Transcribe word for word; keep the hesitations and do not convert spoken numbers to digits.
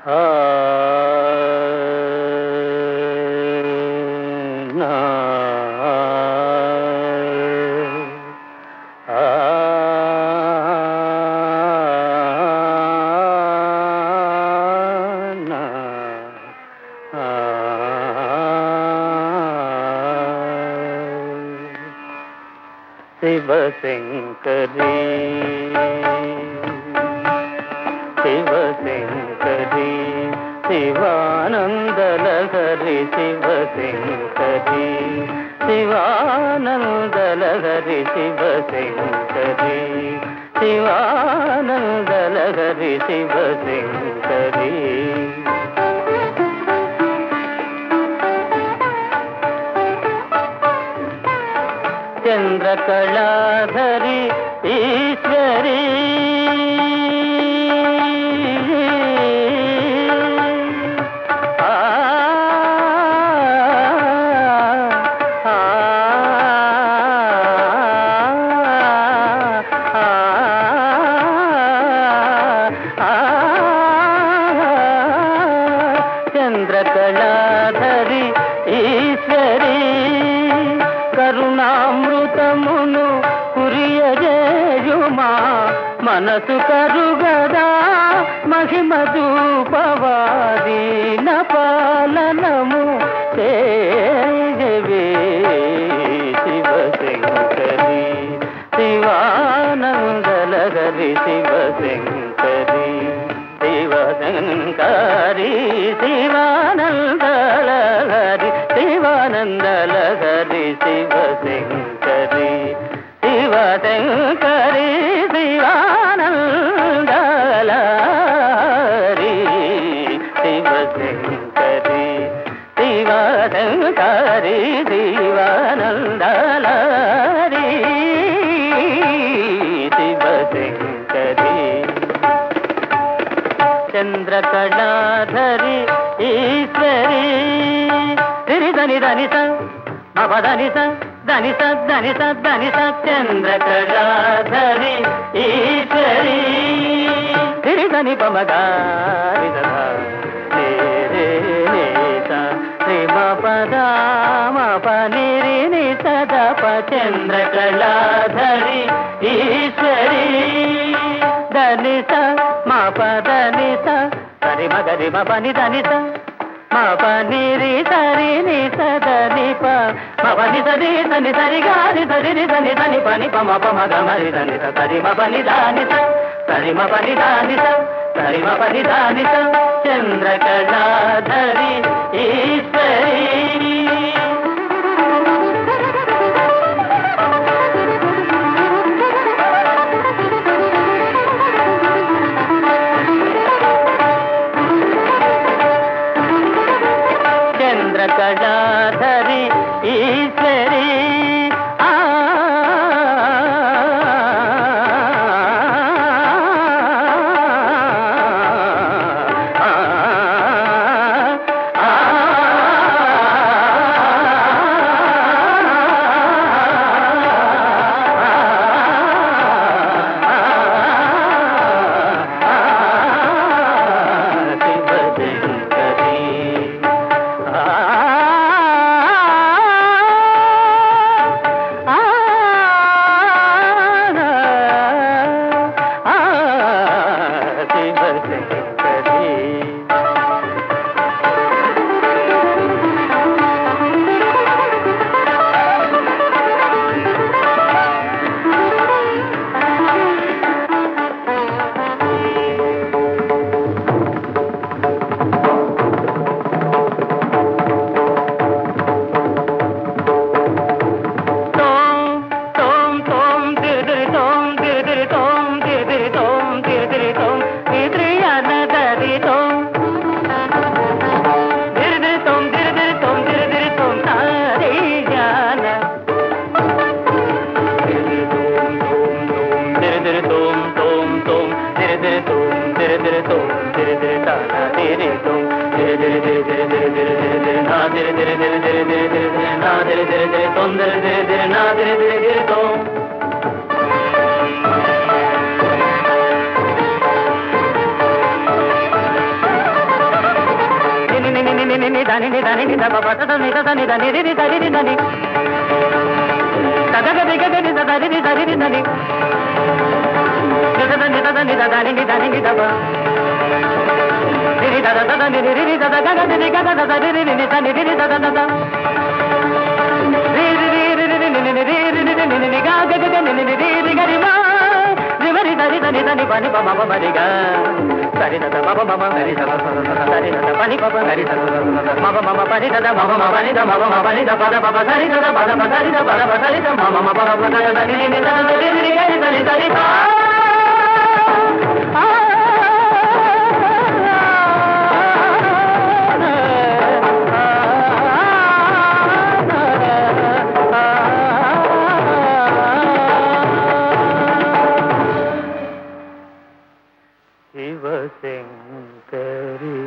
శివశంకరీ శివశంకరీ శివానందలహరి శివశంకరీ శివానందలహరి శివశంకరీ శివానందలహరి శివశంకరీ చంద్రకళాధరి ఈశ్వరీ చంద్రకళాధరి ఈశ్వరీ కరుణామృతమును కురియజేయుమా మనసు కరుగదా మహిమ దూపవాదీన పాలనము చేయవే శివశంకరీ శివానందలహరి శివశంకరీ శివశంకరీ శివానందలహరి శివానందలహరి శివశంకరీ శివశంకరీ శివానందలహరి శివశంకరీ శివశంకరీ శివానందలహరి శివశంకరీ చంద్రకళాధరి ఈశ్వరీ ధని ధని స మపదని స ధని స ధని స ధని స చంద్రకళాధరి ఈశ్వరీ ధని ధని పమగారి పద మపనిరి ని సదప చంద్రకళాధరి ఈశ్వరీ ధని స మపదని స సరి మగరి మపని ధని స మపనిరి సరి ని సదని ప మపని సరి సని సరి గారి సరి ని సని సని పని పమ పమ గమరి ధని స సరి మపని ధాని స సరి మపని ధాని స సరి మపని ధాని స చంద్రకళాధరి ఈశ్వరీ చంద్రకళాధరి ఈశ్వరీ ని దని ని దని ని ద ప ద ని ద ని ద ని రి రి ద రి రి ద ని ద ద గ రి గ రి ద ద రి రి ద రి రి ద ని ద ద ని ద ని ద ద ని ని ద ని ని ద ప రి రి ద ద ద ని రి రి ద ద గ గ రి రి గ గ ద ద రి రి ని ద ని రి రి ద ద ద ద రి రి రి రి రి రి ని ని రి రి రి ని ని గ గ గ ని ని రి రి గ రి మా రి రి ద రి ద ని ద ని ప ని ప మ మ మ రి గ సరి ద ద మ మ మ మ రి ద ద సరి ద ద ప ని ప ప రి ద ద మ మ మ మ ప రి ద ద మ మ మ ప ని ద మ మ మ ప ని ద ప ద ప ప సరి ద ద ప ద ప సరి ద ప ద ప సరి ద మ మ మ ప ర ప ద ద ని ని ద ద రి రి గ రి ద ని ద ని ప శివశంకరి